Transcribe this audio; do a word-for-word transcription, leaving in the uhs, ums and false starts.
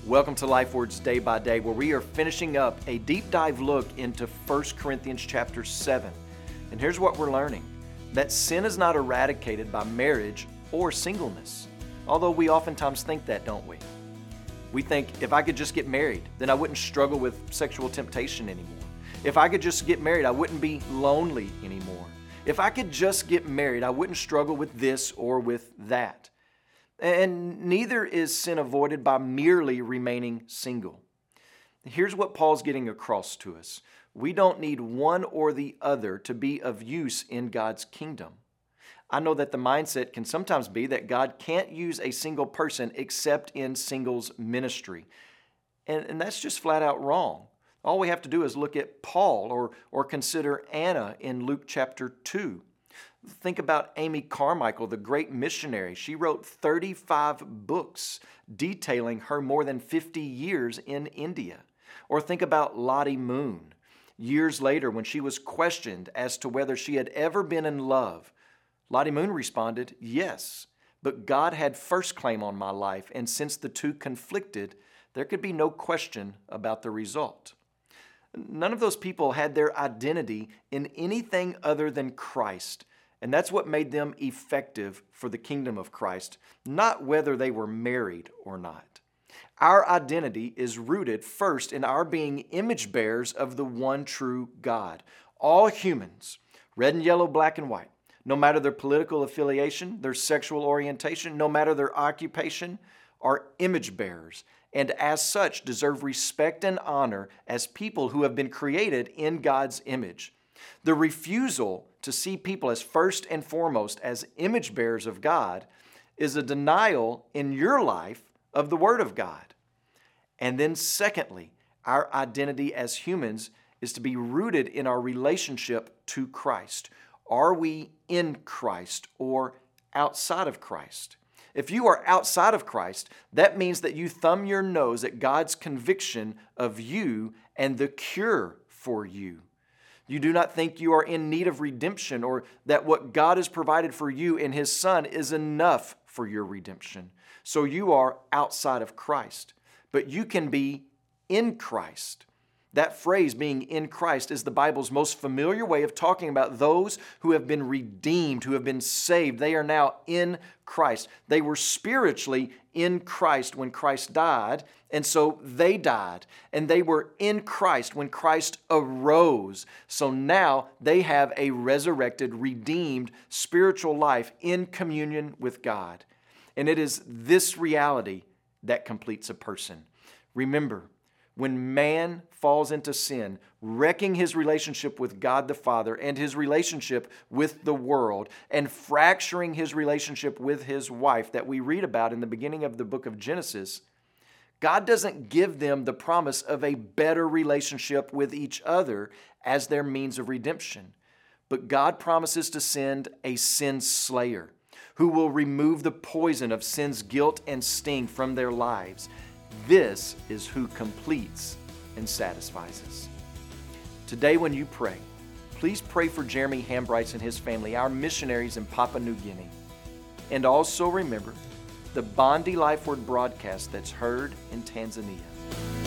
Welcome to Life Words Day by Day, where we are finishing up a deep dive look into First Corinthians chapter seven. And here's what we're learning: that sin is not eradicated by marriage or singleness. Although we oftentimes think that, don't we? We think, if I could just get married, then I wouldn't struggle with sexual temptation anymore. If I could just get married, I wouldn't be lonely anymore. If I could just get married, I wouldn't struggle with this or with that. And neither is sin avoided by merely remaining single. Here's what Paul's getting across to us. We don't need one or the other to be of use in God's kingdom. I know that the mindset can sometimes be that God can't use a single person except in singles ministry. And, and that's just flat out wrong. All we have to do is look at Paul or, or consider Anna in Luke chapter two. Think about Amy Carmichael, the great missionary. She wrote thirty-five books detailing her more than fifty years in India. Or think about Lottie Moon. Years later, when she was questioned as to whether she had ever been in love, Lottie Moon responded, "Yes, but God had first claim on my life, and since the two conflicted, there could be no question about the result." None of those people had their identity in anything other than Christ. And that's what made them effective for the kingdom of Christ, not whether they were married or not. Our identity is rooted first in our being image bearers of the one true God. All humans, red and yellow, black and white, no matter their political affiliation, their sexual orientation, no matter their occupation, are image bearers, and as such deserve respect and honor as people who have been created in God's image. The refusal to see people as first and foremost as image bearers of God is a denial in your life of the Word of God. And then secondly, our identity as humans is to be rooted in our relationship to Christ. Are we in Christ or outside of Christ? If you are outside of Christ, that means that you thumb your nose at God's conviction of you and the cure for you. You do not think you are in need of redemption, or that what God has provided for you in His Son is enough for your redemption. So you are outside of Christ. But you can be in Christ. That phrase, being in Christ, is the Bible's most familiar way of talking about those who have been redeemed, who have been saved. They are now in Christ. They were spiritually in Christ when Christ died, and so they died. And they were in Christ when Christ arose. So now they have a resurrected, redeemed spiritual life in communion with God. And it is this reality that completes a person. Remember, when man falls into sin, wrecking his relationship with God the Father and his relationship with the world, and fracturing his relationship with his wife that we read about in the beginning of the book of Genesis, God doesn't give them the promise of a better relationship with each other as their means of redemption. But God promises to send a sin slayer who will remove the poison of sin's guilt and sting from their lives. This is who completes and satisfies us. Today when you pray, please pray for Jeremy Hambrights and his family, our missionaries in Papua New Guinea. And also remember the Bondi Life Word broadcast that's heard in Tanzania.